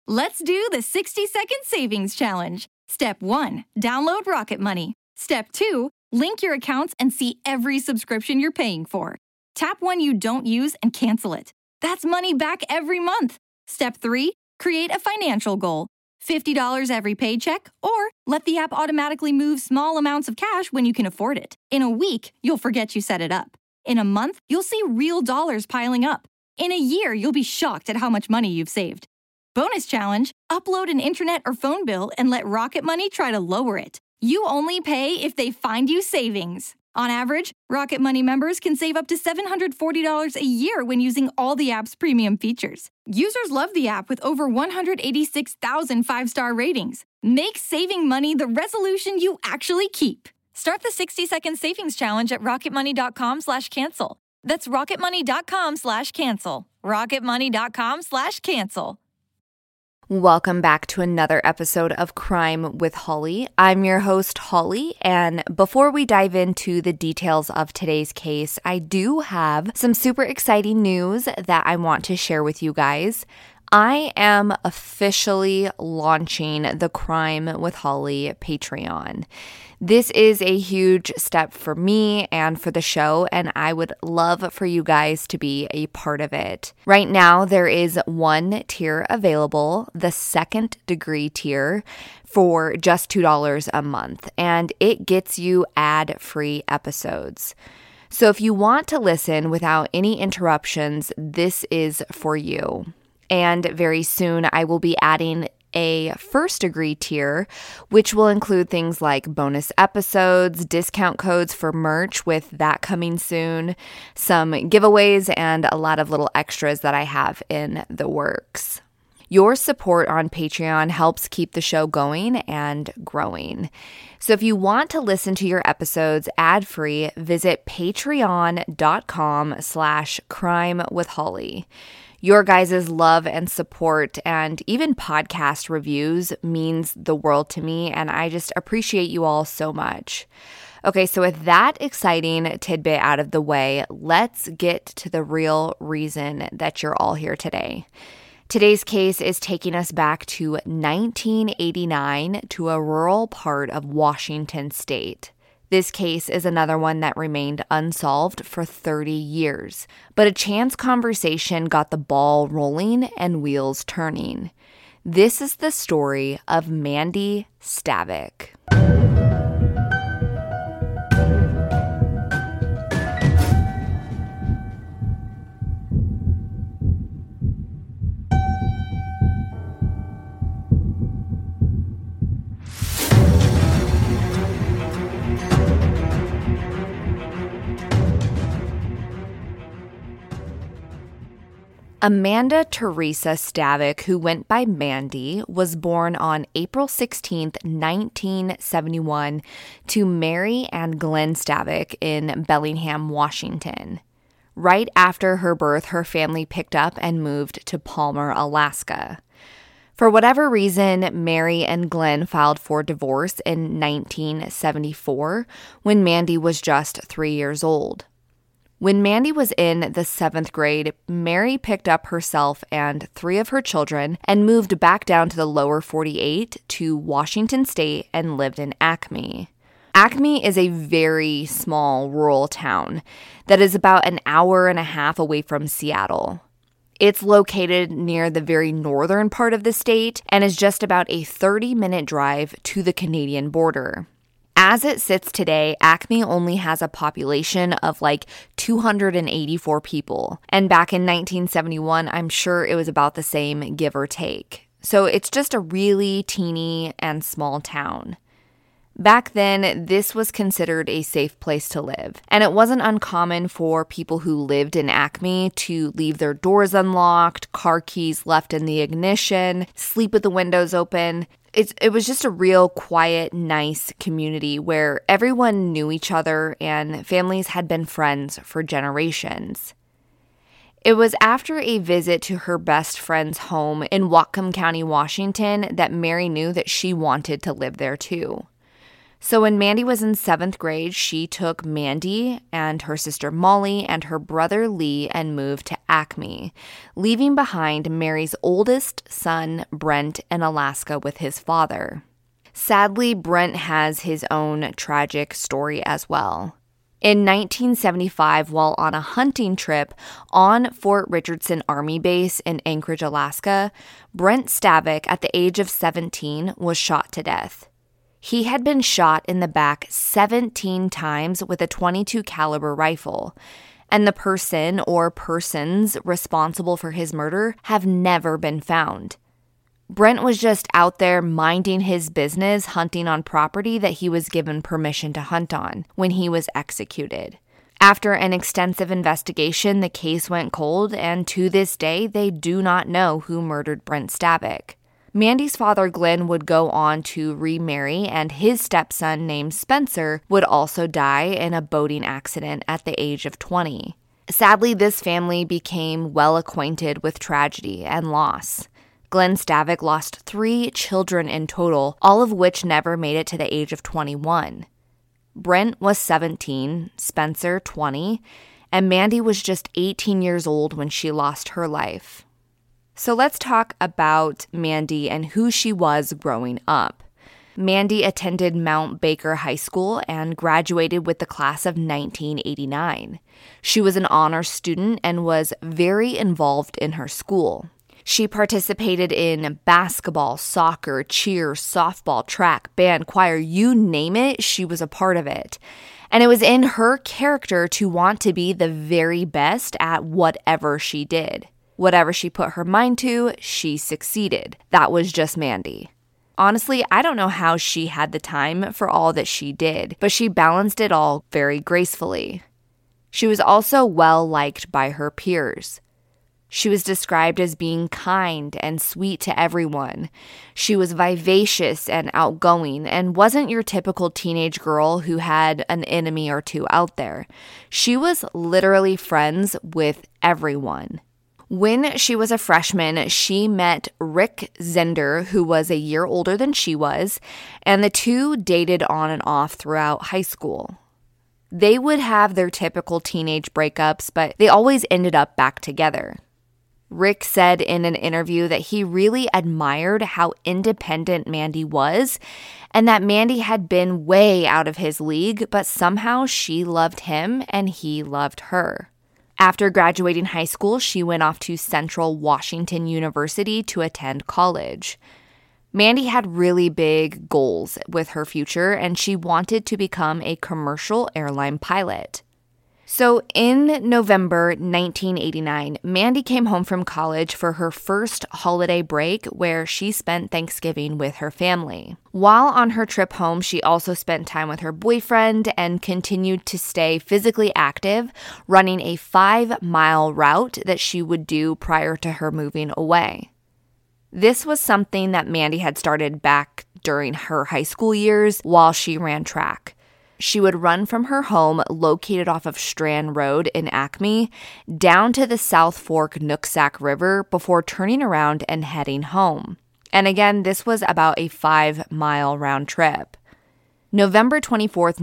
Let's do the 60-second savings challenge. Step 1, download Rocket Money. Step 2, link your accounts and see every subscription you're paying for. Tap one you don't use and cancel it. That's money back every month. Step 3, create a financial goal. $50 every paycheck, or let the app automatically move small amounts of cash when you can afford it. In a week, you'll forget you set it up. In a month, you'll see real dollars piling up. In a year, you'll be shocked at how much money you've saved. Bonus challenge, upload an internet or phone bill and let Rocket Money try to lower it. You only pay if they find you savings. On average, Rocket Money members can save up to $740 a year when using all the app's premium features. Users love the app with over 186,000 five-star ratings. Make saving money the resolution you actually keep. Start the 60-second savings challenge at rocketmoney.com/cancel. That's rocketmoney.com/cancel. rocketmoney.com/cancel. Welcome back to another episode of Crime with Holly. I'm your host, Holly, and before we dive into the details of today's case, I do have some super exciting news that I want to share with you guys. I am officially launching the Crime with Holly Patreon. This is a huge step for me and for the show, and I would love for you guys to be a part of it. Right now, there is one tier available, the second degree tier, for just $2 a month, and it gets you ad-free episodes. So if you want to listen without any interruptions, this is for you. And very soon, I will be adding a first degree tier, which will include things like bonus episodes, discount codes for merch with that coming soon, some giveaways, and a lot of little extras that I have in the works. Your support on Patreon helps keep the show going and growing. So if you want to listen to your episodes ad-free, visit patreon.com/crimewithholly. Your guys' love and support and even podcast reviews means the world to me, and I just appreciate you all so much. Okay, so with that exciting tidbit out of the way, let's get to the real reason that you're all here today. Today's case is taking us back to 1989 to a rural part of Washington State. This case is another one that remained unsolved for 30 years, but a chance conversation got the ball rolling and wheels turning. This is the story of Mandy Stavik. Amanda Teresa Stavik, who went by Mandy, was born on April 16, 1971, to Mary and Glenn Stavik in Bellingham, Washington. Right after her birth, her family picked up and moved to Palmer, Alaska. For whatever reason, Mary and Glenn filed for divorce in 1974 when Mandy was just 3 years old. When Mandy was in the 7th grade, Mary picked up herself and 3 of her children and moved back down to the lower 48 to Washington State and lived in Acme. Acme is a very small rural town that is about an hour and a half away from Seattle. It's located near the very northern part of the state and is just about a 30-minute drive to the Canadian border. As it sits today, Acme only has a population of like 284 people. And back in 1971, I'm sure it was about the same, give or take. So it's just a really teeny and small town. Back then, this was considered a safe place to live, and it wasn't uncommon for people who lived in Acme to leave their doors unlocked, car keys left in the ignition, sleep with the windows open. It was just a real quiet, nice community where everyone knew each other and families had been friends for generations. It was after a visit to her best friend's home in Whatcom County, Washington, that Mary knew that she wanted to live there too. So when Mandy was in 7th grade, she took Mandy and her sister Molly and her brother Lee and moved to Acme, leaving behind Mary's oldest son, Brent, in Alaska with his father. Sadly, Brent has his own tragic story as well. In 1975, while on a hunting trip on Fort Richardson Army Base in Anchorage, Alaska, Brent Stavick, at the age of 17, was shot to death. He had been shot in the back 17 times with a .22 caliber rifle, and the person or persons responsible for his murder have never been found. Brent was just out there minding his business, hunting on property that he was given permission to hunt on when he was executed. After an extensive investigation, the case went cold, and to this day, they do not know who murdered Brent Stavick. Mandy's father, Glenn, would go on to remarry, and his stepson, named Spencer, would also die in a boating accident at the age of 20. Sadly, this family became well acquainted with tragedy and loss. Glenn Stavick lost 3 children in total, all of which never made it to the age of 21. Brent was 17, Spencer 20, and Mandy was just 18 years old when she lost her life. So let's talk about Mandy and who she was growing up. Mandy attended Mount Baker High School and graduated with the class of 1989. She was an honor student and was very involved in her school. She participated in basketball, soccer, cheer, softball, track, band, choir, you name it, she was a part of it. And it was in her character to want to be the very best at whatever she did. Whatever she put her mind to, she succeeded. That was just Mandy. Honestly, I don't know how she had the time for all that she did, but she balanced it all very gracefully. She was also well liked by her peers. She was described as being kind and sweet to everyone. She was vivacious and outgoing and wasn't your typical teenage girl who had an enemy or two out there. She was literally friends with everyone. When she was a freshman, she met Rick Zender, who was a year older than she was, and the two dated on and off throughout high school. They would have their typical teenage breakups, but they always ended up back together. Rick said in an interview that he really admired how independent Mandy was and that Mandy had been way out of his league, but somehow she loved him and he loved her. After graduating high school, she went off to Central Washington University to attend college. Mandy had really big goals with her future, and she wanted to become a commercial airline pilot. So in November 1989, Mandy came home from college for her first holiday break where she spent Thanksgiving with her family. While on her trip home, she also spent time with her boyfriend and continued to stay physically active, running a 5-mile route that she would do prior to her moving away. This was something that Mandy had started back during her high school years while she ran track. She would run from her home, located off of Strand Road in Acme, down to the South Fork Nooksack River before turning around and heading home. And again, this was about a 5-mile round trip. November 24th,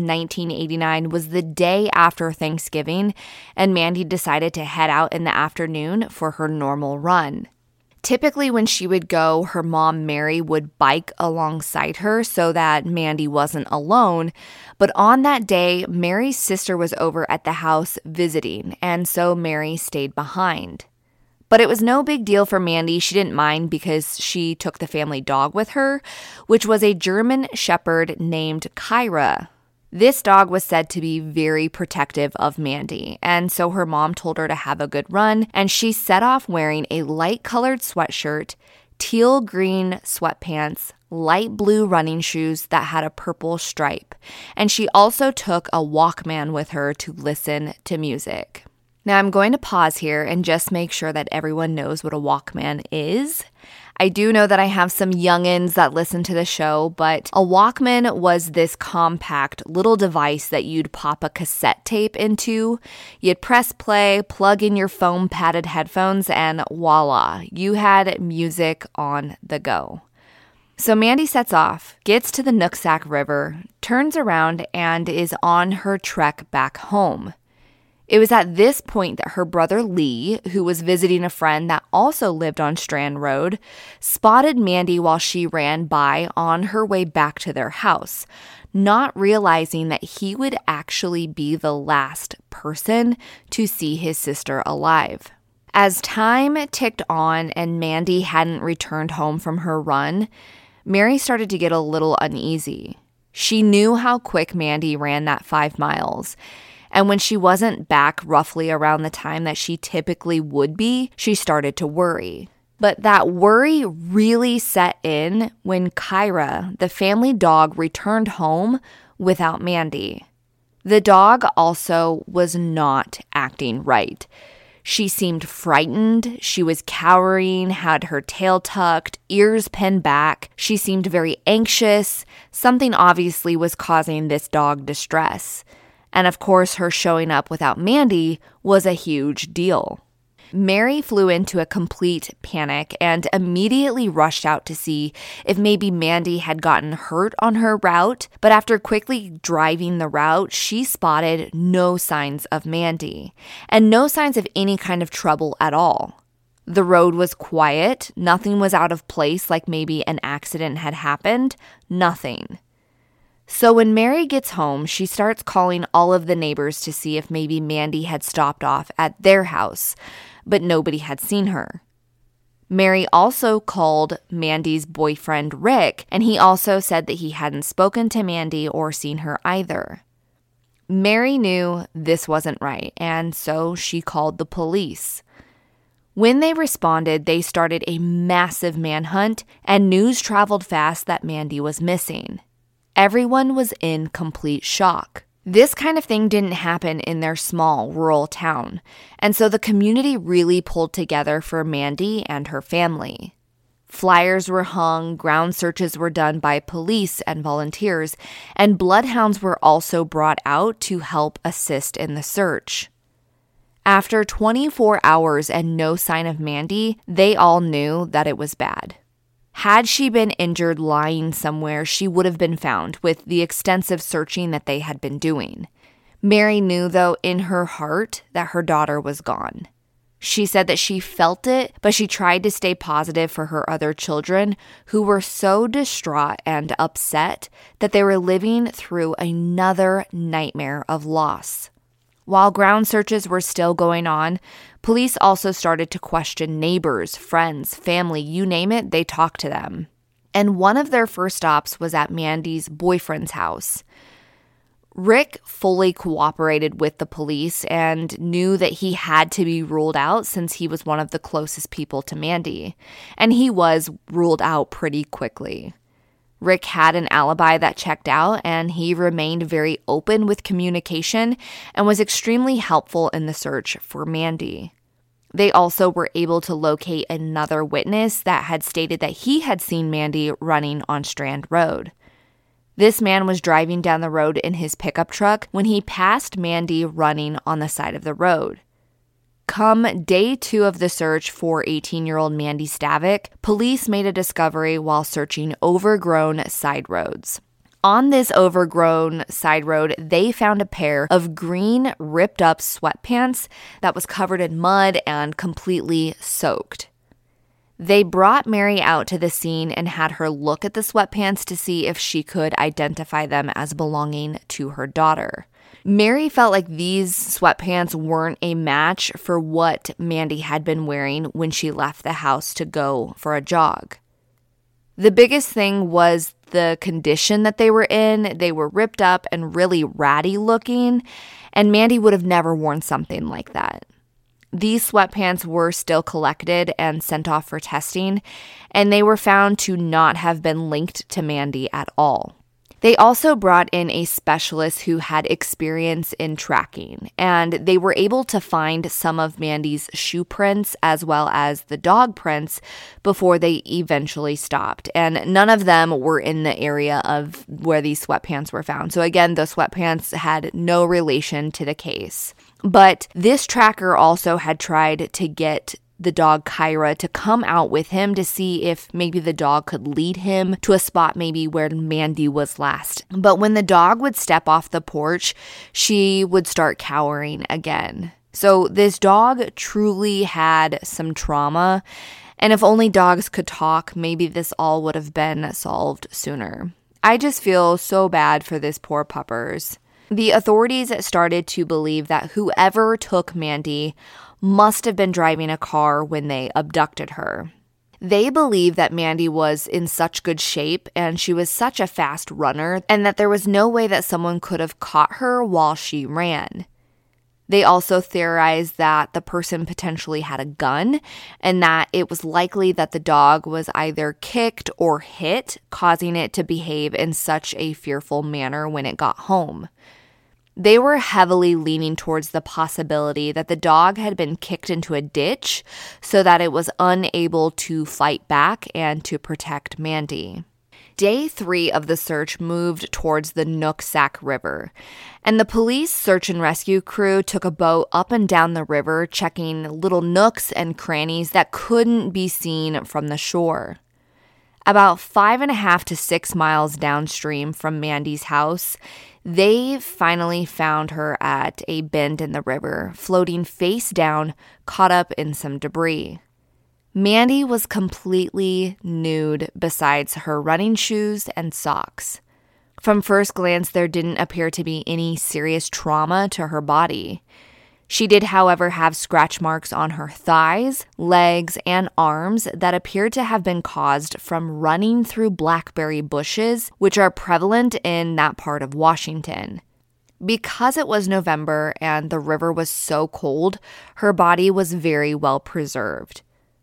1989 was the day after Thanksgiving, and Mandy decided to head out in the afternoon for her normal run. Typically, when she would go, her mom, Mary, would bike alongside her so that Mandy wasn't alone. But on that day, Mary's sister was over at the house visiting, and so Mary stayed behind. But it was no big deal for Mandy. She didn't mind because she took the family dog with her, which was a German Shepherd named Kyra. This dog was said to be very protective of Mandy, and so her mom told her to have a good run, and she set off wearing a light-colored sweatshirt, teal green sweatpants, light blue running shoes that had a purple stripe, and she also took a Walkman with her to listen to music. Now I'm going to pause here and just make sure that everyone knows what a Walkman is. I do know that I have some youngins that listen to the show, but a Walkman was this compact little device that you'd pop a cassette tape into. You'd press play, plug in your foam padded headphones, and voila, you had music on the go. So Mandy sets off, gets to the Nooksack River, turns around, and is on her trek back home. It was at this point that her brother Lee, who was visiting a friend that also lived on Strand Road, spotted Mandy while she ran by on her way back to their house, not realizing that he would actually be the last person to see his sister alive. As time ticked on and Mandy hadn't returned home from her run, Mary started to get a little uneasy. She knew how quick Mandy ran that 5 miles, and when she wasn't back roughly around the time that she typically would be, she started to worry. But that worry really set in when Kyra, the family dog, returned home without Mandy. The dog also was not acting right. She seemed frightened, she was cowering, had her tail tucked, ears pinned back. She seemed very anxious. Something obviously was causing this dog distress. And of course, her showing up without Mandy was a huge deal. Mary flew into a complete panic and immediately rushed out to see if maybe Mandy had gotten hurt on her route, but after quickly driving the route, she spotted no signs of Mandy, and no signs of any kind of trouble at all. The road was quiet, nothing was out of place like maybe an accident had happened, nothing. So when Mary gets home, she starts calling all of the neighbors to see if maybe Mandy had stopped off at their house, but nobody had seen her. Mary also called Mandy's boyfriend, Rick, and he also said that he hadn't spoken to Mandy or seen her either. Mary knew this wasn't right, and so she called the police. When they responded, they started a massive manhunt, and news traveled fast that Mandy was missing. Everyone was in complete shock. This kind of thing didn't happen in their small rural town, and so the community really pulled together for Mandy and her family. Flyers were hung, ground searches were done by police and volunteers, and bloodhounds were also brought out to help assist in the search. After 24 hours and no sign of Mandy, they all knew that it was bad. Had she been injured lying somewhere, she would have been found with the extensive searching that they had been doing. Mary knew, though, in her heart that her daughter was gone. She said that she felt it, but she tried to stay positive for her other children who were so distraught and upset that they were living through another nightmare of loss. While ground searches were still going on, police also started to question neighbors, friends, family, you name it, they talked to them. And one of their first stops was at Mandy's boyfriend's house. Rick fully cooperated with the police and knew that he had to be ruled out since he was one of the closest people to Mandy. And he was ruled out pretty quickly. Rick had an alibi that checked out, and he remained very open with communication and was extremely helpful in the search for Mandy. They also were able to locate another witness that had stated that he had seen Mandy running on Strand Road. This man was driving down the road in his pickup truck when he passed Mandy running on the side of the road. Come day 2 of the search for 18-year-old Mandy Stavik, police made a discovery while searching overgrown side roads. On this overgrown side road, they found a pair of green, ripped-up sweatpants that was covered in mud and completely soaked. They brought Mary out to the scene and had her look at the sweatpants to see if she could identify them as belonging to her daughter. Mary felt like these sweatpants weren't a match for what Mandy had been wearing when she left the house to go for a jog. The biggest thing was the condition that they were in. They were ripped up and really ratty looking, and Mandy would have never worn something like that. These sweatpants were still collected and sent off for testing, and they were found to not have been linked to Mandy at all. They also brought in a specialist who had experience in tracking, and they were able to find some of Mandy's shoe prints as well as the dog prints before they eventually stopped. And none of them were in the area of where these sweatpants were found. So again, the sweatpants had no relation to the case. But this tracker also had tried to get the dog Kyra to come out with him to see if maybe the dog could lead him to a spot maybe where Mandy was last. But when the dog would step off the porch, she would start cowering again. So this dog truly had some trauma, and if only dogs could talk, maybe this all would have been solved sooner. I just feel so bad for this poor puppers. The authorities started to believe that whoever took Mandy must have been driving a car when they abducted her. They believed that Mandy was in such good shape and she was such a fast runner and that there was no way that someone could have caught her while she ran. They also theorized that the person potentially had a gun and that it was likely that the dog was either kicked or hit, causing it to behave in such a fearful manner when it got home. They were heavily leaning towards the possibility that the dog had been kicked into a ditch so that it was unable to fight back and to protect Mandy. Day 3 of the search moved towards the Nooksack River, and the police search and rescue crew took a boat up and down the river, checking little nooks and crannies that couldn't be seen from the shore. About 5.5 to 6 miles downstream from Mandy's house, they finally found her at a bend in the river, floating face down, caught up in some debris. Mandy was completely nude besides her running shoes and socks. From first glance, there didn't appear to be any serious trauma to her body. She did, however, have scratch marks on her thighs, legs, and arms that appeared to have been caused from running through blackberry bushes, which are prevalent in that part of Washington. Because it was November and the river was so cold, her body was very well preserved.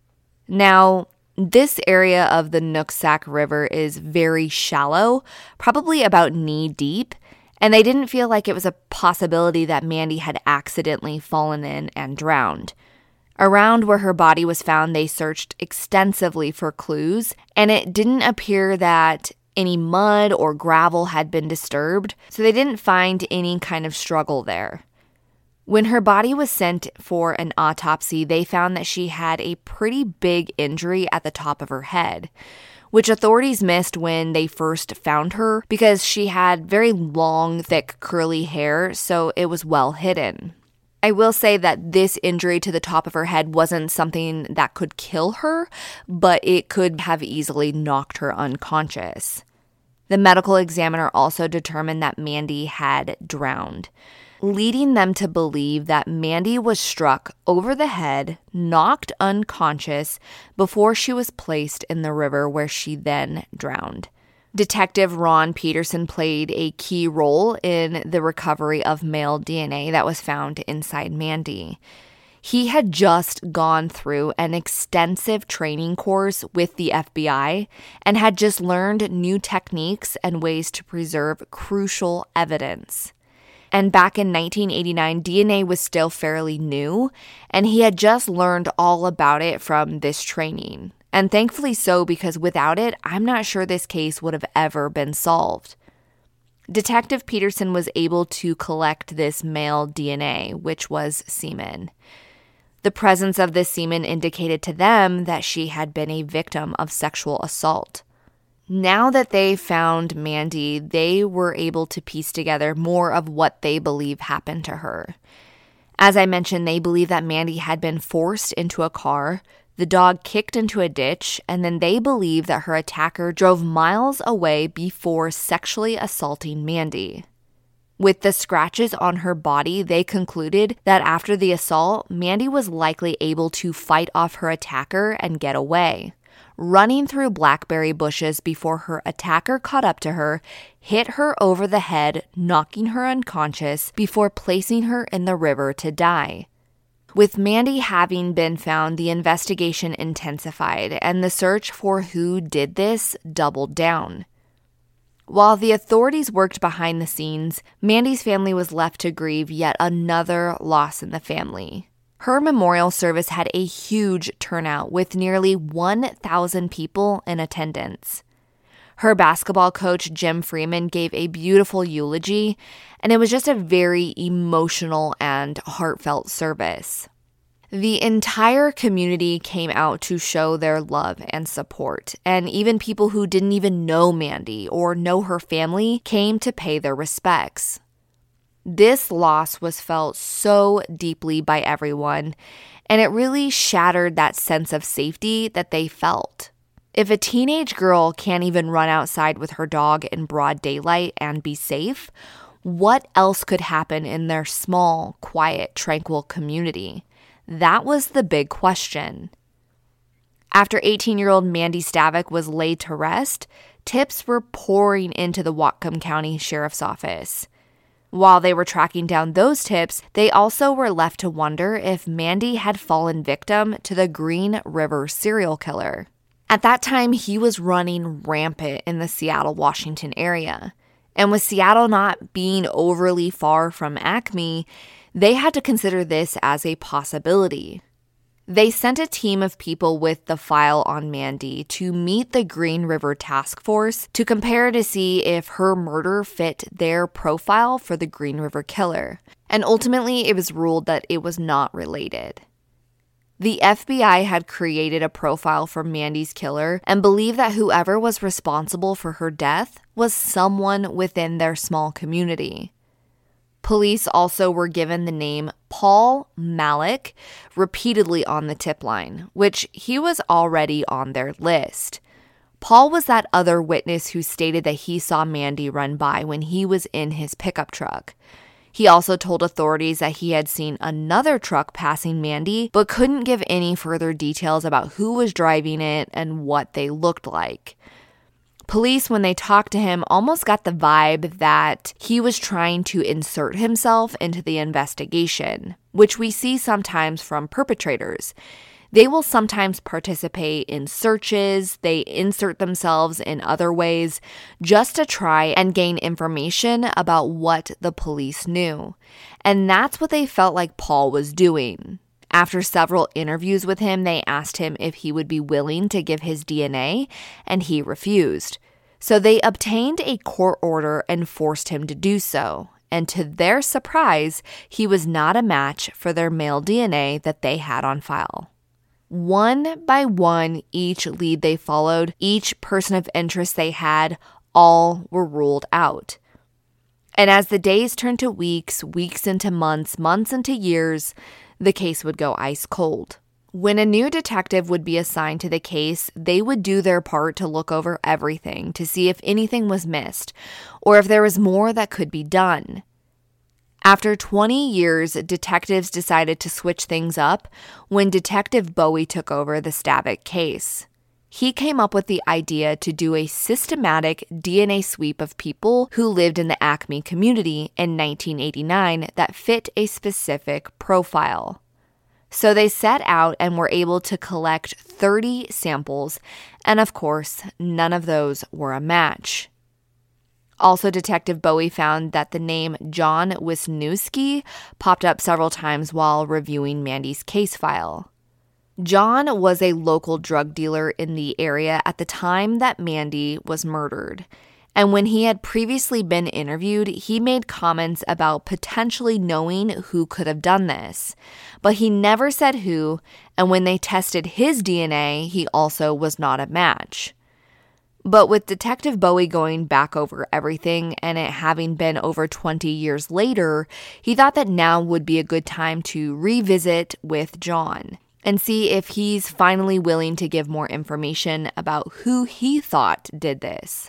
Now, this area of the Nooksack River is very shallow, probably about knee deep, and they didn't feel like it was a possibility that Mandy had accidentally fallen in and drowned. Around where her body was found, they searched extensively for clues, and it didn't appear that any mud or gravel had been disturbed, so they didn't find any kind of struggle there. When her body was sent for an autopsy, they found that she had a pretty big injury at the top of her head, which authorities missed when they first found her because she had very long, thick, curly hair, so it was well hidden. I will say that this injury to the top of her head wasn't something that could kill her, but it could have easily knocked her unconscious. The medical examiner also determined that Mandy had drowned, leading them to believe that Mandy was struck over the head, knocked unconscious, before she was placed in the river where she then drowned. Detective Ron Peterson played a key role in the recovery of male DNA that was found inside Mandy. He had just gone through an extensive training course with the FBI and had just learned new techniques and ways to preserve crucial evidence. And back in 1989, DNA was still fairly new, and he had just learned all about it from this training. And thankfully so, because without it, I'm not sure this case would have ever been solved. Detective Peterson was able to collect this male DNA, which was semen. The presence of this semen indicated to them that she had been a victim of sexual assault. Now that they found Mandy, they were able to piece together more of what they believe happened to her. As I mentioned, they believe that Mandy had been forced into a car, the dog kicked into a ditch, and then they believe that her attacker drove miles away before sexually assaulting Mandy. With the scratches on her body, they concluded that after the assault, Mandy was likely able to fight off her attacker and get away, running through blackberry bushes before her attacker caught up to her, hit her over the head, knocking her unconscious before placing her in the river to die. With Mandy having been found, the investigation intensified, and the search for who did this doubled down. While the authorities worked behind the scenes, Mandy's family was left to grieve yet another loss in the family. Her memorial service had a huge turnout with nearly 1,000 people in attendance. Her basketball coach, Jim Freeman, gave a beautiful eulogy, and it was just a very emotional and heartfelt service. The entire community came out to show their love and support, and even people who didn't even know Mandy or know her family came to pay their respects. This loss was felt so deeply by everyone, and it really shattered that sense of safety that they felt. If a teenage girl can't even run outside with her dog in broad daylight and be safe, what else could happen in their small, quiet, tranquil community? That was the big question. After 18-year-old Mandy Stavik was laid to rest, tips were pouring into the Whatcom County Sheriff's Office. While they were tracking down those tips, they also were left to wonder if Mandy had fallen victim to the Green River serial killer. At that time, he was running rampant in the Seattle, Washington area. And with Seattle not being overly far from Acme, they had to consider this as a possibility. They sent a team of people with the file on Mandy to meet the Green River Task Force to compare to see if her murder fit their profile for the Green River Killer. And ultimately, it was ruled that it was not related. The FBI had created a profile for Mandy's killer and believed that whoever was responsible for her death was someone within their small community. Police also were given the name Paul Malik repeatedly on the tip line, which he was already on their list. Paul was that other witness who stated that he saw Mandy run by when he was in his pickup truck. He also told authorities that he had seen another truck passing Mandy, but couldn't give any further details about who was driving it and what they looked like. Police, when they talked to him, almost got the vibe that he was trying to insert himself into the investigation, which we see sometimes from perpetrators. They will sometimes participate in searches, they insert themselves in other ways just to try and gain information about what the police knew. And that's what they felt like Paul was doing. After several interviews with him, they asked him if he would be willing to give his DNA, and he refused. So they obtained a court order and forced him to do so. And to their surprise, he was not a match for their male DNA that they had on file. One by one, each lead they followed, each person of interest they had, all were ruled out. And as the days turned to weeks, weeks into months, months into years, the case would go ice cold. When a new detective would be assigned to the case, they would do their part to look over everything to see if anything was missed or if there was more that could be done. After 20 years, detectives decided to switch things up when Detective Bowie took over the Stavik case. He came up with the idea to do a systematic DNA sweep of people who lived in the Acme community in 1989 that fit a specific profile. So they set out and were able to collect 30 samples, and of course, none of those were a match. Also, Detective Bowie found that the name John Wisniewski popped up several times while reviewing Mandy's case file. John was a local drug dealer in the area at the time that Mandy was murdered. And when he had previously been interviewed, he made comments about potentially knowing who could have done this. But he never said who, and when they tested his DNA, he also was not a match. But with Detective Bowie going back over everything and it having been over 20 years later, he thought that now would be a good time to revisit with John and see if he's finally willing to give more information about who he thought did this.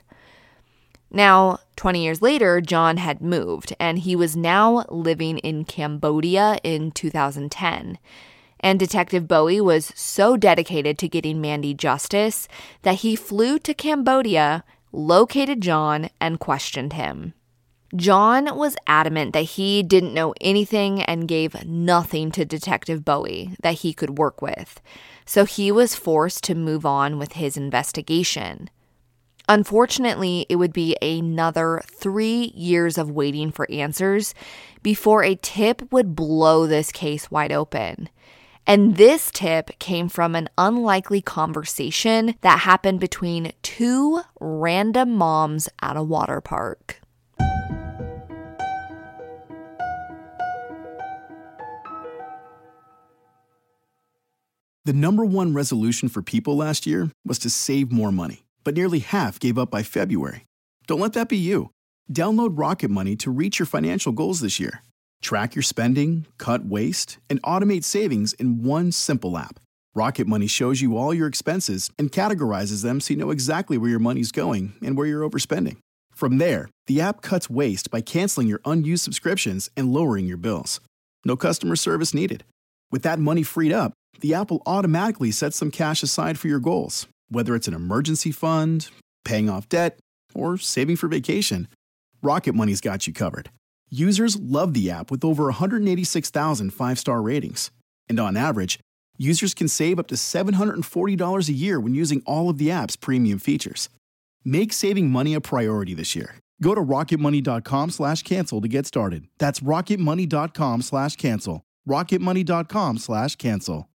Now, 20 years later, John had moved, and he was now living in Cambodia in 2010. And Detective Bowie was so dedicated to getting Mandy justice that he flew to Cambodia, located John, and questioned him. John was adamant that he didn't know anything and gave nothing to Detective Bowie that he could work with, so he was forced to move on with his investigation. Unfortunately, it would be another 3 years of waiting for answers before a tip would blow this case wide open. And this tip came from an unlikely conversation that happened between two random moms at a water park. The number one resolution for people last year was to save more money, but nearly half gave up by February. Don't let that be you. Download Rocket Money to reach your financial goals this year. Track your spending, cut waste, and automate savings in one simple app. Rocket Money shows you all your expenses and categorizes them so you know exactly where your money's going and where you're overspending. From there, the app cuts waste by canceling your unused subscriptions and lowering your bills. No customer service needed. With that money freed up, the app will automatically set some cash aside for your goals, whether it's an emergency fund, paying off debt, or saving for vacation. Rocket Money's got you covered. Users love the app with over 186,000 five-star ratings. And on average, users can save up to $740 a year when using all of the app's premium features. Make saving money a priority this year. Go to rocketmoney.com/cancel to get started. That's rocketmoney.com/cancel. rocketmoney.com/cancel.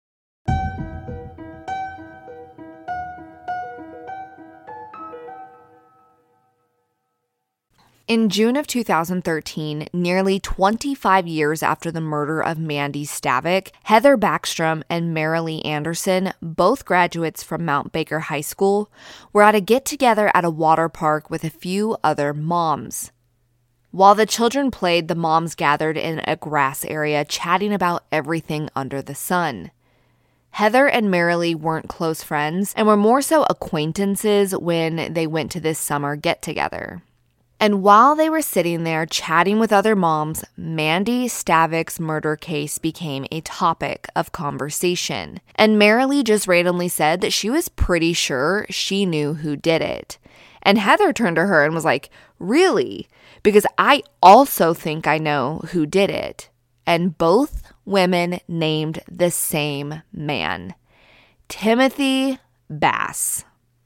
In June of 2013, nearly 25 years after the murder of Mandy Stavik, Heather Backstrom and Marilee Anderson, both graduates from Mount Baker High School, were at a get-together at a water park with a few other moms. While the children played, the moms gathered in a grass area chatting about everything under the sun. Heather and Marilee weren't close friends and were more so acquaintances when they went to this summer get-together. And while they were sitting there chatting with other moms, Mandy Stavik's murder case became a topic of conversation. And Marilee just randomly said that she was pretty sure she knew who did it. And Heather turned to her and was like, "Really? Because I also think I know who did it." And both women named the same man, Timothy Bass.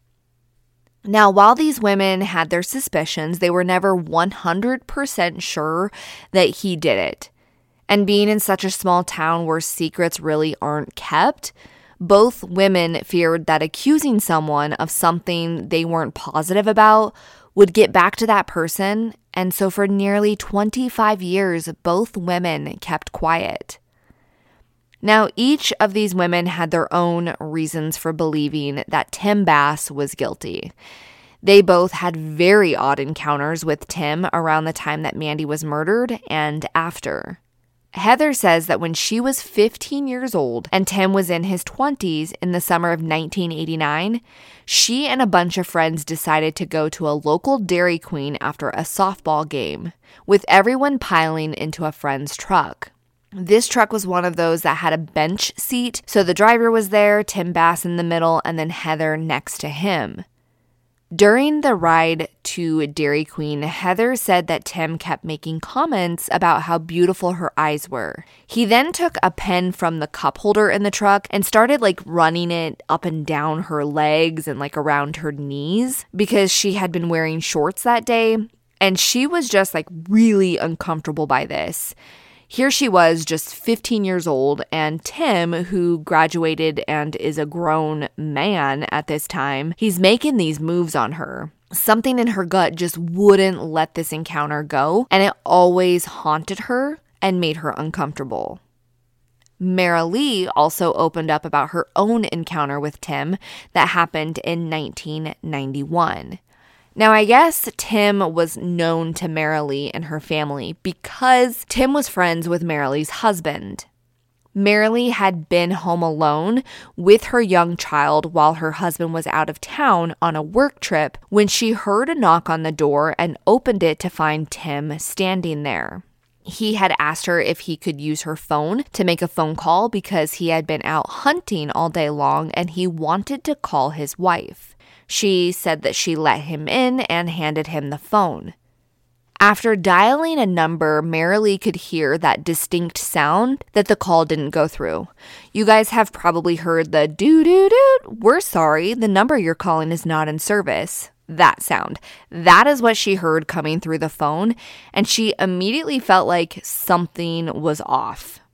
Now, while these women had their suspicions, they were never 100% sure that he did it. And being in such a small town where secrets really aren't kept, both women feared that accusing someone of something they weren't positive about would get back to that person. And so for nearly 25 years, both women kept quiet. Now, each of these women had their own reasons for believing that Tim Bass was guilty. They both had very odd encounters with Tim around the time that Mandy was murdered and after. Heather says that when she was 15 years old and Tim was in his 20s in the summer of 1989, she and a bunch of friends decided to go to a local Dairy Queen after a softball game, with everyone piling into a friend's truck. This truck was one of those that had a bench seat, so the driver was there, Tim Bass in the middle, and then Heather next to him. During the ride to Dairy Queen, Heather said that Tim kept making comments about how beautiful her eyes were. He then took a pen from the cup holder in the truck and started running it up and down her legs and around her knees because she had been wearing shorts that day, and she was just really uncomfortable by this. Here she was, just 15 years old, and Tim, who graduated and is a grown man at this time, he's making these moves on her. Something in her gut just wouldn't let this encounter go, and it always haunted her and made her uncomfortable. Marilee also opened up about her own encounter with Tim that happened in 1991. Now, I guess Tim was known to Marilee and her family because Tim was friends with Marilee's husband. Marilee had been home alone with her young child while her husband was out of town on a work trip when she heard a knock on the door and opened it to find Tim standing there. He had asked her if he could use her phone to make a phone call because he had been out hunting all day long and he wanted to call his wife. She said that she let him in and handed him the phone. After dialing a number, Marilee could hear that distinct sound that the call didn't go through. You guys have probably heard the doo-doo-doo, "We're sorry, the number you're calling is not in service." That sound. That is what she heard coming through the phone, and she immediately felt like something was off.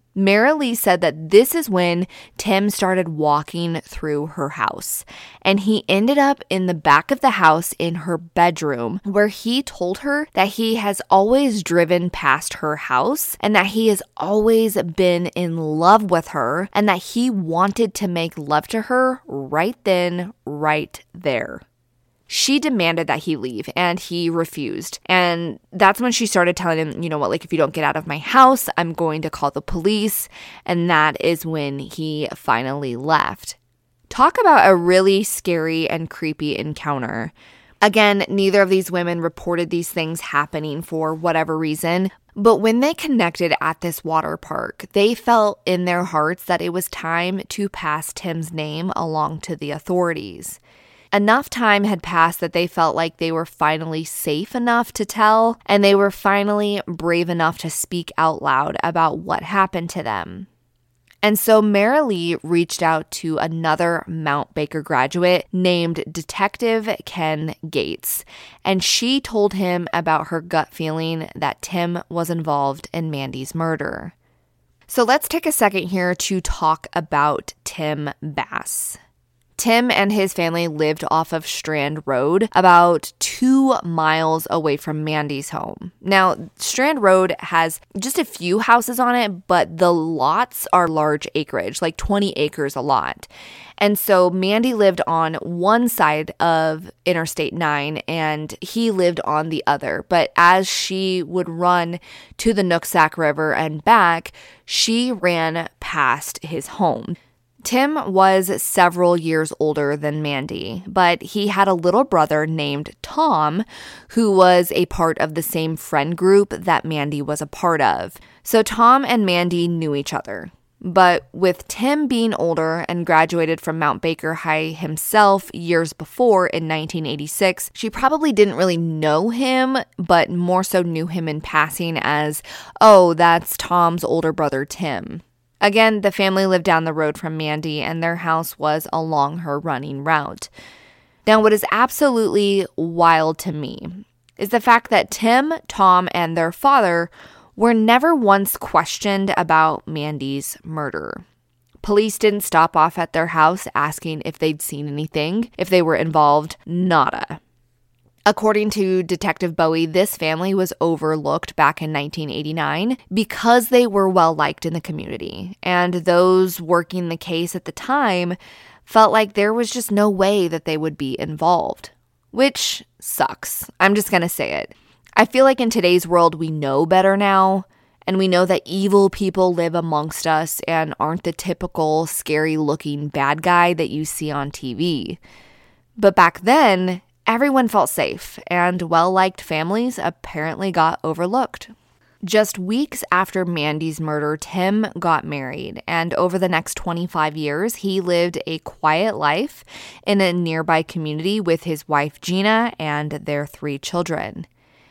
Marilee said that this is when Tim started walking through her house, and he ended up in the back of the house in her bedroom, where he told her that he has always driven past her house and that he has always been in love with her and that he wanted to make love to her right then, right there. She demanded that he leave, and he refused. And that's when she started telling him, you know what, like, if you don't get out of my house, I'm going to call the police. And that is when he finally left. Talk about a really scary and creepy encounter. Again, neither of these women reported these things happening for whatever reason. But when they connected at this water park, they felt in their hearts that it was time to pass Tim's name along to the authorities. Enough time had passed that they felt like they were finally safe enough to tell, and they were finally brave enough to speak out loud about what happened to them. And so Marilee reached out to another Mount Baker graduate named Detective Ken Gates, and she told him about her gut feeling that Tim was involved in Mandy's murder. So let's take a second here to talk about Tim Bass. Tim and his family lived off of Strand Road, about 2 miles away from Mandy's home. Now, Strand Road has just a few houses on it, but the lots are large acreage, like 20 acres a lot. And so Mandy lived on one side of Interstate 9 and he lived on the other. But as she would run to the Nooksack River and back, she ran past his home. Tim was several years older than Mandy, but he had a little brother named Tom who was a part of the same friend group that Mandy was a part of. So Tom and Mandy knew each other. But with Tim being older and graduated from Mount Baker High himself years before in 1986, she probably didn't really know him, but more so knew him in passing as, oh, that's Tom's older brother, Tim. Again, the family lived down the road from Mandy, and their house was along her running route. Now, what is absolutely wild to me is the fact that Tim, Tom, and their father were never once questioned about Mandy's murder. Police didn't stop off at their house asking if they'd seen anything, if they were involved, nada. According to Detective Bowie, this family was overlooked back in 1989 because they were well-liked in the community, and those working the case at the time felt like there was just no way that they would be involved, which sucks. I'm just going to say it. I feel like in today's world, we know better now, and we know that evil people live amongst us and aren't the typical scary-looking bad guy that you see on TV. But back then, everyone felt safe, and well-liked families apparently got overlooked. Just weeks after Mandy's murder, Tim got married, and over the next 25 years, he lived a quiet life in a nearby community with his wife Gina and their 3 children.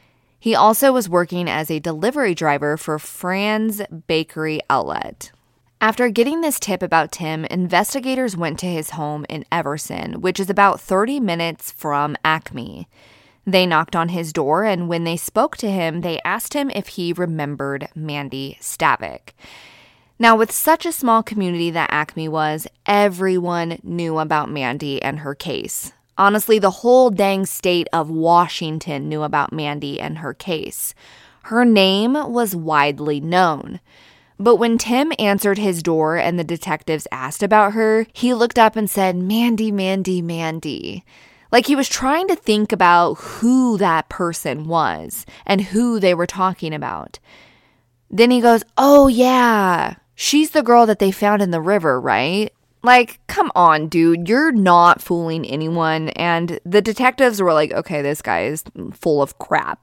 He also was working as a delivery driver for Fran's Bakery Outlet. After getting this tip about Tim, investigators went to his home in Everson, which is about 30 minutes from Acme. They knocked on his door, and when they spoke to him, they asked him if he remembered Mandy Stavik. Now, with such a small community that Acme was, everyone knew about Mandy and her case. Honestly, the whole dang state of Washington knew about Mandy and her case. Her name was widely known. But when Tim answered his door and the detectives asked about her, he looked up and said, Mandy, Mandy, Mandy. Like he was trying to think about who that person was and who they were talking about. Then he goes, oh yeah, she's the girl that they found in the river, right? Like, come on, dude, you're not fooling anyone. And the detectives were like, okay, this guy is full of crap.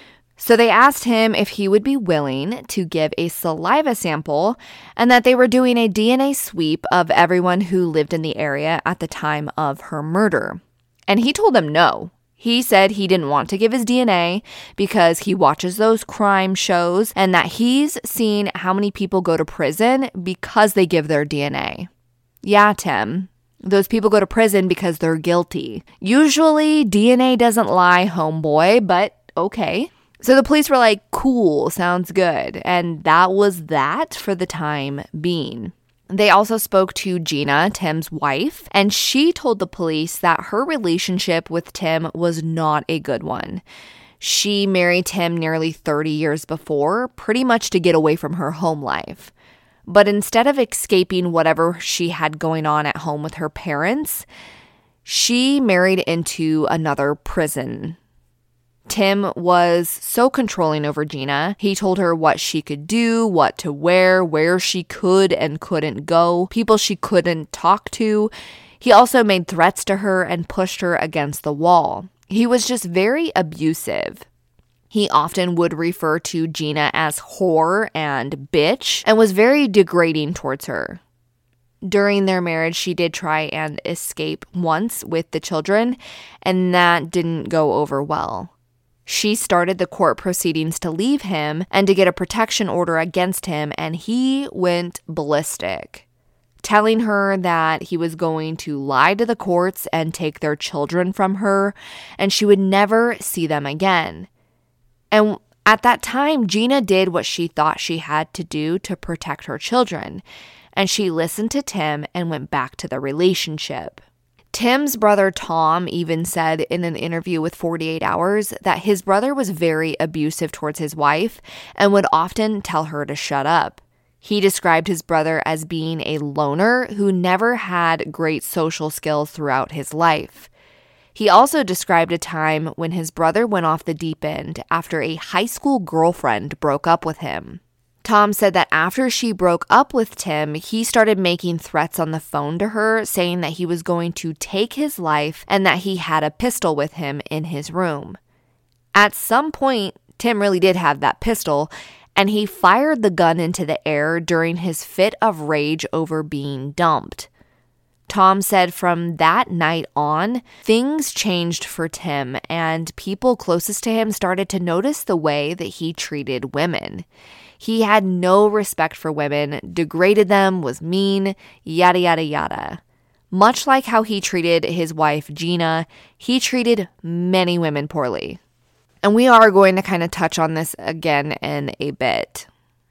So they asked him if he would be willing to give a saliva sample and that they were doing a DNA sweep of everyone who lived in the area at the time of her murder. And he told them no. He said he didn't want to give his DNA because he watches those crime shows and that he's seen how many people go to prison because they give their DNA. Yeah, Tim. Those people go to prison because they're guilty. Usually DNA doesn't lie, homeboy, but okay. So the police were like, cool, sounds good. And that was that for the time being. They also spoke to Gina, Tim's wife, and she told the police that her relationship with Tim was not a good one. She married Tim nearly 30 years before, pretty much to get away from her home life. But instead of escaping whatever she had going on at home with her parents, she married into another prison. Tim was so controlling over Gina. He told her what she could do, what to wear, where she could and couldn't go, people she couldn't talk to. He also made threats to her and pushed her against the wall. He was just very abusive. He often would refer to Gina as whore and bitch and was very degrading towards her. During their marriage, she did try and escape once with the children, and that didn't go over well. She started the court proceedings to leave him and to get a protection order against him, and he went ballistic, telling her that he was going to lie to the courts and take their children from her, and she would never see them again. And at that time, Gina did what she thought she had to do to protect her children, and she listened to Tim and went back to the relationship. Tim's brother Tom even said in an interview with 48 Hours that his brother was very abusive towards his wife and would often tell her to shut up. He described his brother as being a loner who never had great social skills throughout his life. He also described a time when his brother went off the deep end after a high school girlfriend broke up with him. Tom said that after she broke up with Tim, he started making threats on the phone to her, saying that he was going to take his life and that he had a pistol with him in his room. At some point, Tim really did have that pistol, and he fired the gun into the air during his fit of rage over being dumped. Tom said from that night on, things changed for Tim, and people closest to him started to notice the way that he treated women. He had no respect for women, degraded them, was mean, yada, yada, yada. Much like how he treated his wife, Gina, he treated many women poorly. And we are going to kind of touch on this again in a bit.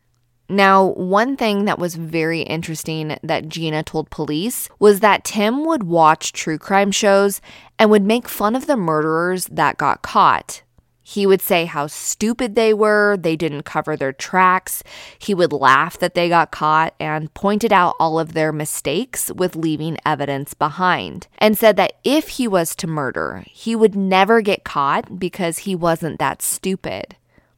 Now, one thing that was very interesting that Gina told police was that Tim would watch true crime shows and would make fun of the murderers that got caught. He would say how stupid they were, they didn't cover their tracks. He would laugh that they got caught and pointed out all of their mistakes with leaving evidence behind, and said that if he was to murder, he would never get caught because he wasn't that stupid.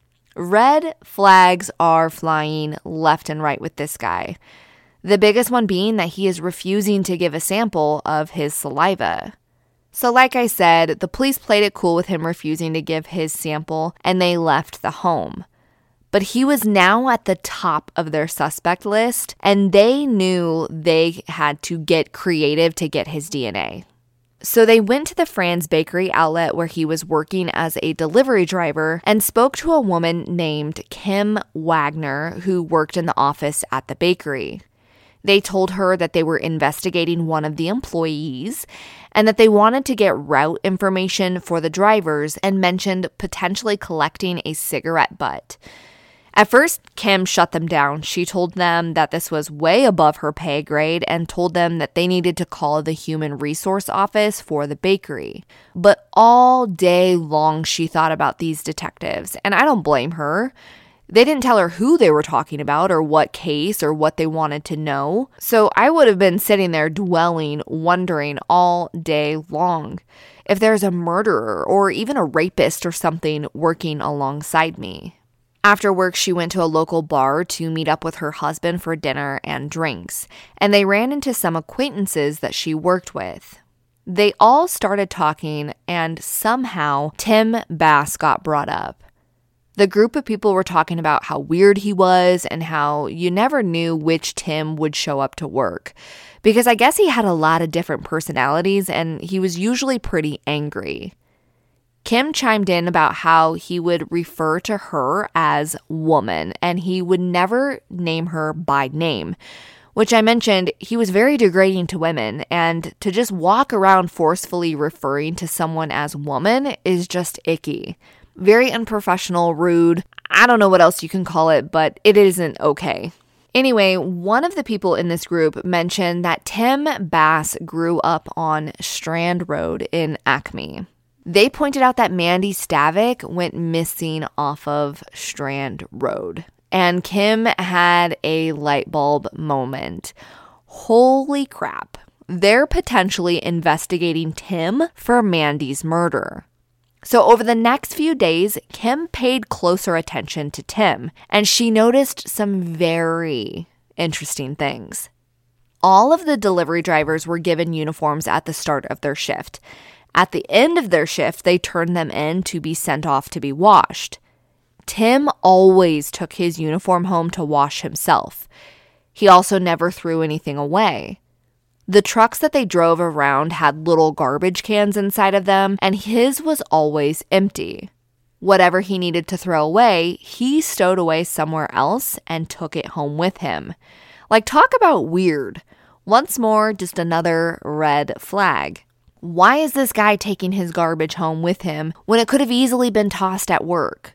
Red flags are flying left and right with this guy. The biggest one being that he is refusing to give a sample of his saliva. So like I said, the police played it cool with him refusing to give his sample, and they left the home. But he was now at the top of their suspect list, and they knew they had to get creative to get his DNA. So they went to the Franz Bakery outlet where he was working as a delivery driver and spoke to a woman named Kim Wagner who worked in the office at the bakery. They told her that they were investigating one of the employees and that they wanted to get route information for the drivers and mentioned potentially collecting a cigarette butt. At first, Kim shut them down. She told them that this was way above her pay grade and told them that they needed to call the human resource office for the bakery. But all day long, she thought about these detectives, and I don't blame her. They didn't tell her who they were talking about or what case or what they wanted to know. So I would have been sitting there dwelling, wondering all day long if there's a murderer or even a rapist or something working alongside me. After work, she went to a local bar to meet up with her husband for dinner and drinks, and they ran into some acquaintances that she worked with. They all started talking, and somehow Tim Bass got brought up. The group of people were talking about how weird he was and how you never knew which Tim would show up to work, because I guess he had a lot of different personalities and he was usually pretty angry. Kim chimed in about how he would refer to her as woman and he would never name her by name, which I mentioned he was very degrading to women, and to just walk around forcefully referring to someone as woman is just icky. Very unprofessional, rude. I don't know what else you can call it, but it isn't okay. Anyway, one of the people in this group mentioned that Tim Bass grew up on Strand Road in Acme. They pointed out that Mandy Stavik went missing off of Strand Road. And Kim had a light bulb moment. Holy crap. They're potentially investigating Tim for Mandy's murder. So over the next few days, Kim paid closer attention to Tim, and she noticed some very interesting things. All of the delivery drivers were given uniforms at the start of their shift. At the end of their shift, they turned them in to be sent off to be washed. Tim always took his uniform home to wash himself. He also never threw anything away. The trucks that they drove around had little garbage cans inside of them, and his was always empty. Whatever he needed to throw away, he stowed away somewhere else and took it home with him. Like, talk about weird. Once more, just another red flag. Why is this guy taking his garbage home with him when it could have easily been tossed at work?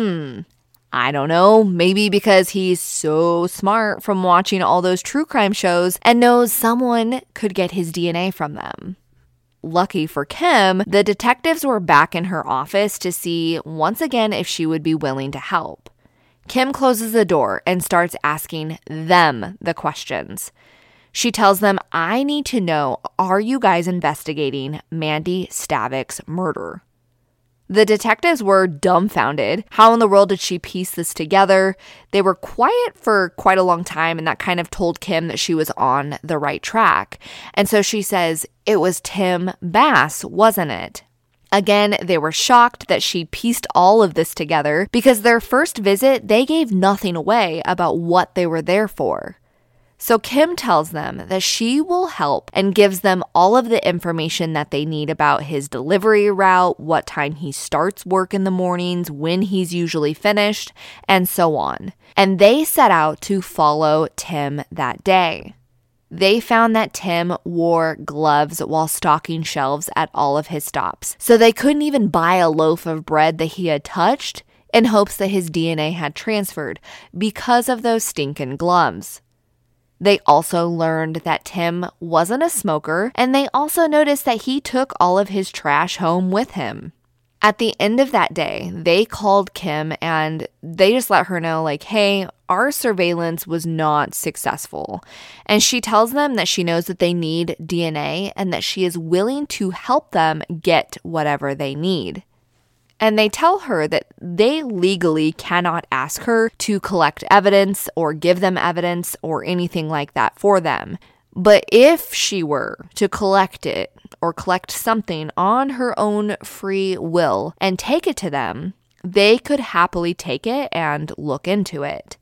I don't know, maybe because he's so smart from watching all those true crime shows and knows someone could get his DNA from them. Lucky for Kim, the detectives were back in her office to see once again if she would be willing to help. Kim closes the door and starts asking them the questions. She tells them, I need to know, are you guys investigating Mandy Stavik's murder? The detectives were dumbfounded. How in the world did she piece this together? They were quiet for quite a long time, and that kind of told Kim that she was on the right track. And so she says, it was Tim Bass, wasn't it? Again, they were shocked that she pieced all of this together because their first visit, they gave nothing away about what they were there for. So Kim tells them that she will help and gives them all of the information that they need about his delivery route, what time he starts work in the mornings, when he's usually finished, and so on. And they set out to follow Tim that day. They found that Tim wore gloves while stocking shelves at all of his stops. So they couldn't even buy a loaf of bread that he had touched in hopes that his DNA had transferred because of those stinking gloves. They also learned that Tim wasn't a smoker, and they also noticed that he took all of his trash home with him. At the end of that day, they called Kim and they just let her know, like, hey, our surveillance was not successful. And she tells them that she knows that they need DNA and that she is willing to help them get whatever they need. And they tell her that they legally cannot ask her to collect evidence or give them evidence or anything like that for them. But if she were to collect it or collect something on her own free will and take it to them, they could happily take it and look into it.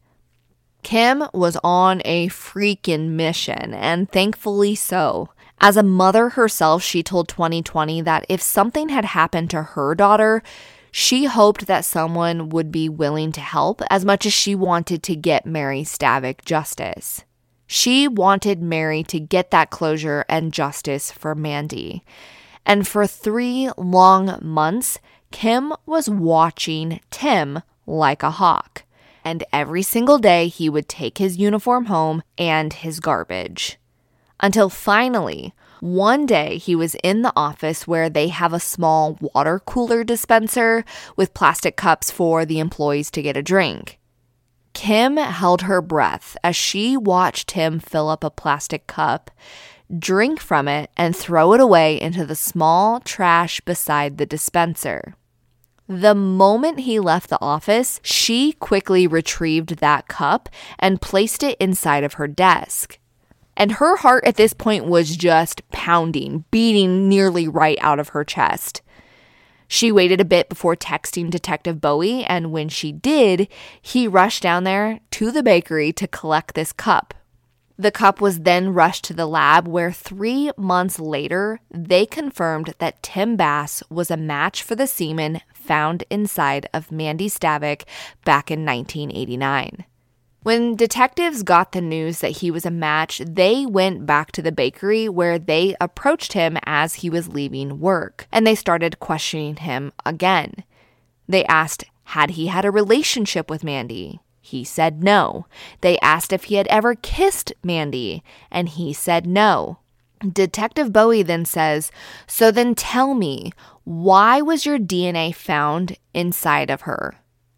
Kim was on a freaking mission, and thankfully so. As a mother herself, she told 2020 that if something had happened to her daughter, she hoped that someone would be willing to help as much as she wanted to get Mary Stavik justice. She wanted Mary to get that closure and justice for Mandy. And for 3 long months, Kim was watching Tim like a hawk. And every single day, he would take his uniform home and his garbage. Until finally, one day he was in the office where they have a small water cooler dispenser with plastic cups for the employees to get a drink. Kim held her breath as she watched him fill up a plastic cup, drink from it, and throw it away into the small trash beside the dispenser. The moment he left the office, she quickly retrieved that cup and placed it inside of her desk. And her heart at this point was just pounding, beating nearly right out of her chest. She waited a bit before texting Detective Bowie, and when she did, he rushed down there to the bakery to collect this cup. The cup was then rushed to the lab where 3 months later, they confirmed that Tim Bass was a match for the semen found inside of Mandy Stavik back in 1989. When detectives got the news that he was a match, they went back to the bakery where they approached him as he was leaving work, and they started questioning him again. They asked, had he had a relationship with Mandy? He said no. They asked if he had ever kissed Mandy, and he said no. Detective Bowie then says, so then tell me, why was your DNA found inside of her?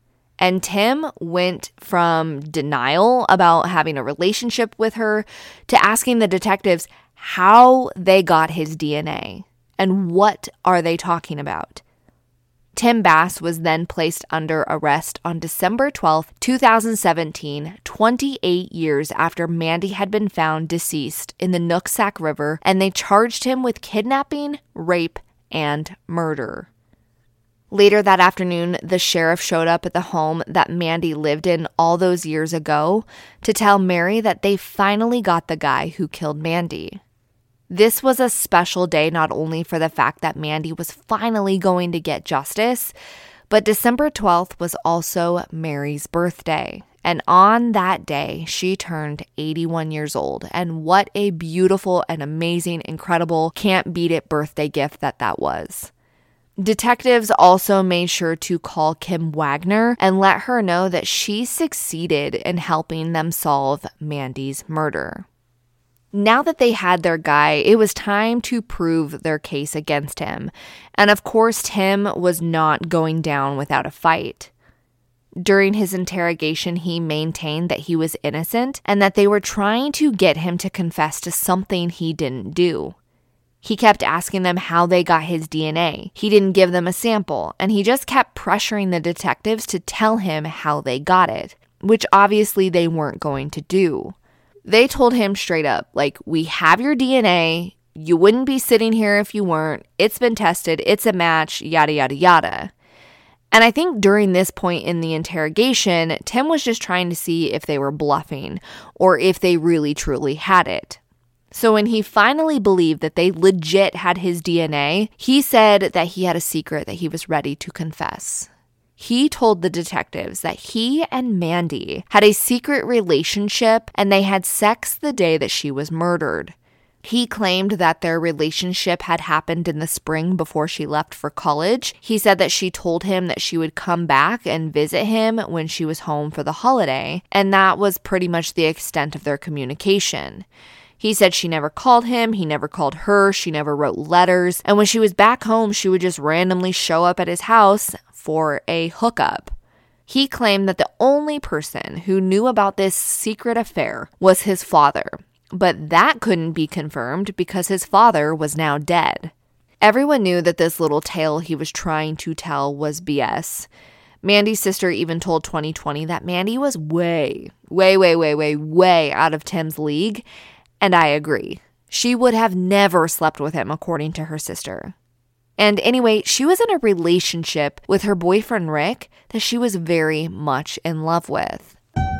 And Tim went from denial about having a relationship with her to asking the detectives how they got his DNA and what are they talking about. Tim Bass was then placed under arrest on December 12, 2017, 28 years after Mandy had been found deceased in the Nooksack River, and they charged him with kidnapping, rape, and murder. Later that afternoon, the sheriff showed up at the home that Mandy lived in all those years ago to tell Mary that they finally got the guy who killed Mandy. This was a special day not only for the fact that Mandy was finally going to get justice, but December 12th was also Mary's birthday. And on that day, she turned 81 years old. And what a beautiful and amazing, incredible, can't beat it birthday gift that was. Detectives also made sure to call Kim Wagner and let her know that she succeeded in helping them solve Mandy's murder. Now that they had their guy, it was time to prove their case against him. And of course, Tim was not going down without a fight. During his interrogation, he maintained that he was innocent and that they were trying to get him to confess to something he didn't do. He kept asking them how they got his DNA. He didn't give them a sample, and he just kept pressuring the detectives to tell him how they got it, which obviously they weren't going to do. They told him straight up, like, we have your DNA, you wouldn't be sitting here if you weren't, it's been tested, it's a match, yada, yada, yada. And I think during this point in the interrogation, Tim was just trying to see if they were bluffing or if they really truly had it. So when he finally believed that they legit had his DNA, he said that he had a secret that he was ready to confess. He told the detectives that he and Mandy had a secret relationship and they had sex the day that she was murdered. He claimed that their relationship had happened in the spring before she left for college. He said that she told him that she would come back and visit him when she was home for the holiday, and that was pretty much the extent of their communication. He said she never called him, he never called her, she never wrote letters, and when she was back home, she would just randomly show up at his house for a hookup. He claimed that the only person who knew about this secret affair was his father, but that couldn't be confirmed because his father was now dead. Everyone knew that this little tale he was trying to tell was BS. Mandy's sister even told 2020 that Mandy was way out of Tim's league, and I agree. She would have never slept with him, according to her sister. And anyway, she was in a relationship with her boyfriend Rick that she was very much in love with.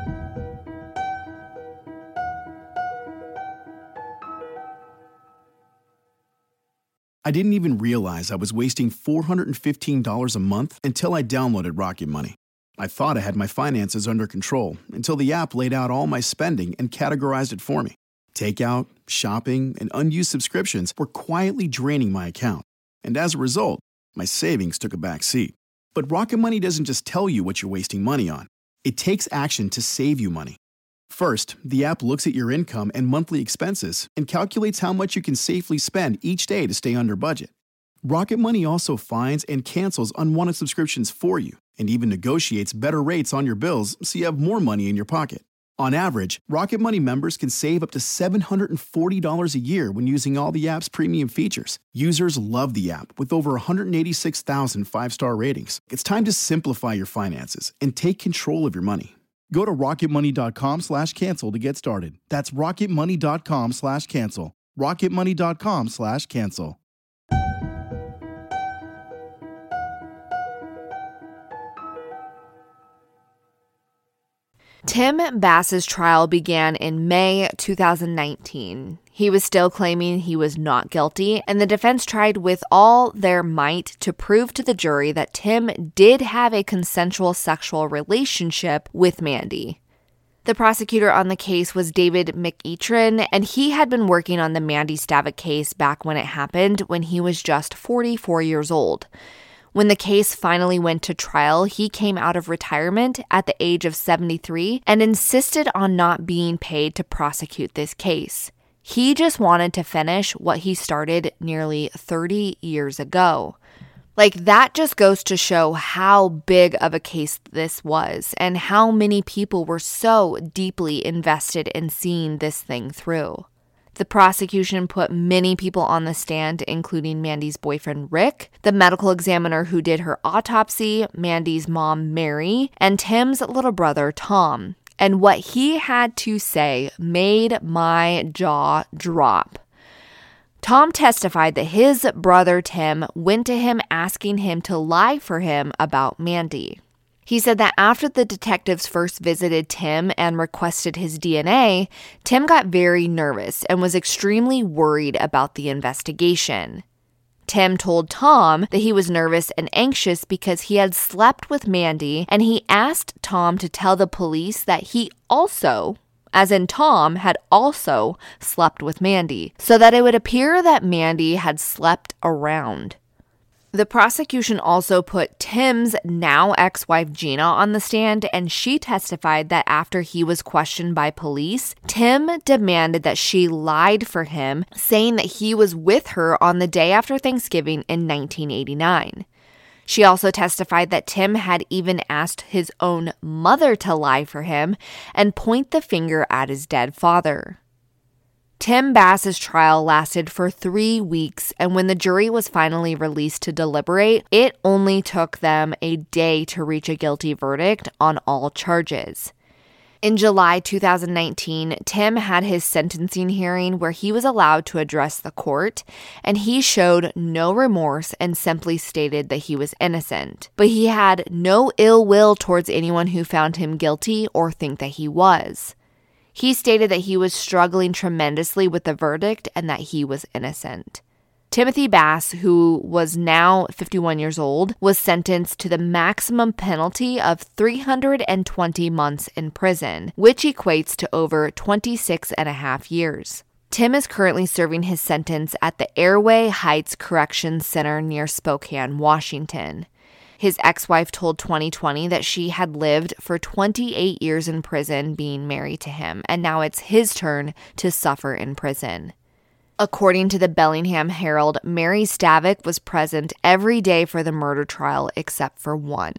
I didn't even realize I was wasting $415 a month until I downloaded Rocket Money. I thought I had my finances under control until the app laid out all my spending and categorized it for me. Takeout, shopping, and unused subscriptions were quietly draining my account. And as a result, my savings took a back seat. But Rocket Money doesn't just tell you what you're wasting money on. It takes action to save you money. First, the app looks at your income and monthly expenses and calculates how much you can safely spend each day to stay under budget. Rocket Money also finds and cancels unwanted subscriptions for you and even negotiates better rates on your bills so you have more money in your pocket. On average, Rocket Money members can save up to $740 a year when using all the app's premium features. Users love the app with over 186,000 five-star ratings. It's time to simplify your finances and take control of your money. Go to rocketmoney.com/cancel to get started. That's rocketmoney.com/cancel. rocketmoney.com/cancel. Tim Bass's trial began in May 2019. He was still claiming he was not guilty, and the defense tried with all their might to prove to the jury that Tim did have a consensual sexual relationship with Mandy. The prosecutor on the case was David McEachron, and he had been working on the Mandy Stavik case back when it happened when he was just 44 years old. When the case finally went to trial, he came out of retirement at the age of 73 and insisted on not being paid to prosecute this case. He just wanted to finish what he started nearly 30 years ago. Like, that just goes to show how big of a case this was and how many people were so deeply invested in seeing this thing through. The prosecution put many people on the stand, including Mandy's boyfriend, Rick, the medical examiner who did her autopsy, Mandy's mom, Mary, and Tim's little brother, Tom. And what he had to say made my jaw drop. Tom testified that his brother Tim went to him asking him to lie for him about Mandy. He said that after the detectives first visited Tim and requested his DNA, Tim got very nervous and was extremely worried about the investigation. Tim told Tom that he was nervous and anxious because he had slept with Mandy, and he asked Tom to tell the police that he also, as in Tom, had also slept with Mandy, so that it would appear that Mandy had slept around. The prosecution also put Tim's now ex-wife Gina on the stand, and she testified that after he was questioned by police, Tim demanded that she lied for him, saying that he was with her on the day after Thanksgiving in 1989. She also testified that Tim had even asked his own mother to lie for him and point the finger at his dead father. Tim Bass's trial lasted for 3 weeks, and when the jury was finally released to deliberate, it only took them a day to reach a guilty verdict on all charges. In July 2019, Tim had his sentencing hearing where he was allowed to address the court, and he showed no remorse and simply stated that he was innocent. But he had no ill will towards anyone who found him guilty or think that he was. He stated that he was struggling tremendously with the verdict and that he was innocent. Timothy Bass, who was now 51 years old, was sentenced to the maximum penalty of 320 months in prison, which equates to over 26 and a half years. Tim is currently serving his sentence at the Airway Heights Corrections Center near Spokane, Washington. His ex-wife told 2020 that she had lived for 28 years in prison being married to him, and now it's his turn to suffer in prison. According to the Bellingham Herald, Mary Stavik was present every day for the murder trial except for one.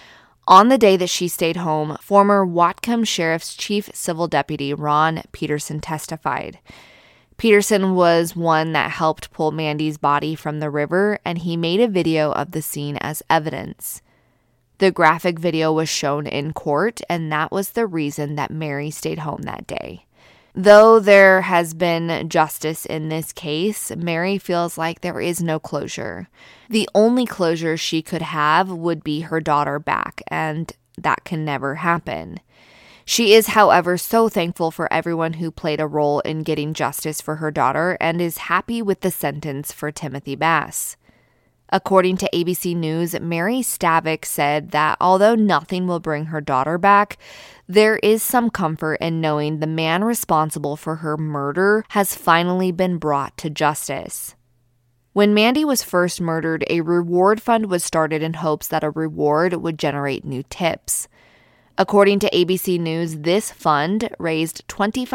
On the day that she stayed home, former Whatcom Sheriff's Chief Civil Deputy Ron Peterson testified. Peterson was one that helped pull Mandy's body from the river, and he made a video of the scene as evidence. The graphic video was shown in court, and that was the reason that Mary stayed home that day. Though there has been justice in this case, Mary feels like there is no closure. The only closure she could have would be her daughter back, and that can never happen. She is, however, so thankful for everyone who played a role in getting justice for her daughter and is happy with the sentence for Timothy Bass. According to ABC News, Mary Stavik said that although nothing will bring her daughter back, there is some comfort in knowing the man responsible for her murder has finally been brought to justice. When Mandy was first murdered, a reward fund was started in hopes that a reward would generate new tips. According to ABC News, this fund raised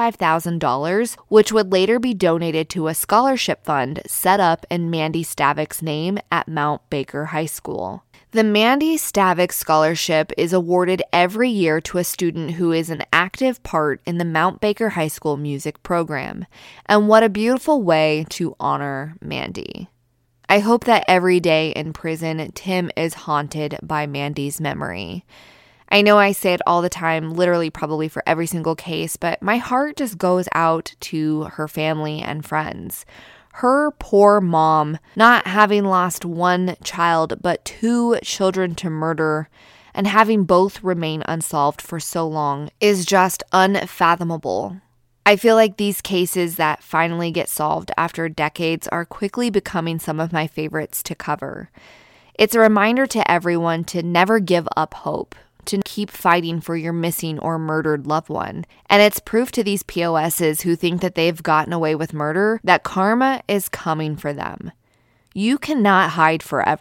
$25,000, which would later be donated to a scholarship fund set up in Mandy Stavik's name at Mount Baker High School. The Mandy Stavik Scholarship is awarded every year to a student who is an active part in the Mount Baker High School music program. And what a beautiful way to honor Mandy. I hope that every day in prison, Tim is haunted by Mandy's memory. I know I say it all the time, literally probably for every single case, but my heart just goes out to her family and friends. Her poor mom, not having lost one child, but 2 children to murder, and having both remain unsolved for so long, is just unfathomable. I feel like these cases that finally get solved after decades are quickly becoming some of my favorites to cover. It's a reminder to everyone to never give up hope, to keep fighting for your missing or murdered loved one. And it's proof to these POSs who think that they've gotten away with murder that karma is coming for them. You cannot hide forever.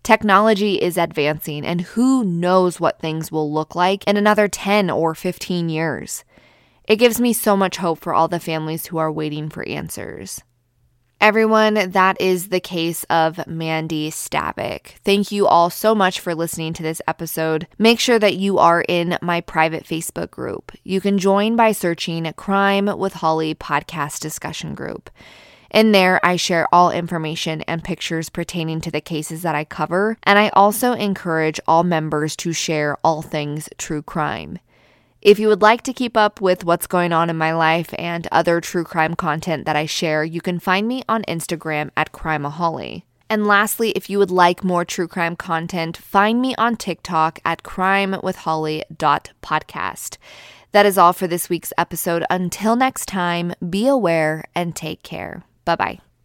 Technology is advancing, and who knows what things will look like in another 10 or 15 years. It gives me so much hope for all the families who are waiting for answers. Everyone, that is the case of Mandy Stavik. Thank you all so much for listening to this episode. Make sure that you are in my private Facebook group. You can join by searching Crime with Holly Podcast Discussion Group. In there, I share all information and pictures pertaining to the cases that I cover, and I also encourage all members to share all things true crime. If you would like to keep up with what's going on in my life and other true crime content that I share, you can find me on Instagram at Crimeaholic. And lastly, if you would like more true crime content, find me on TikTok at crimewithholly.podcast. That is all for this week's episode. Until next time, be aware and take care. Bye-bye.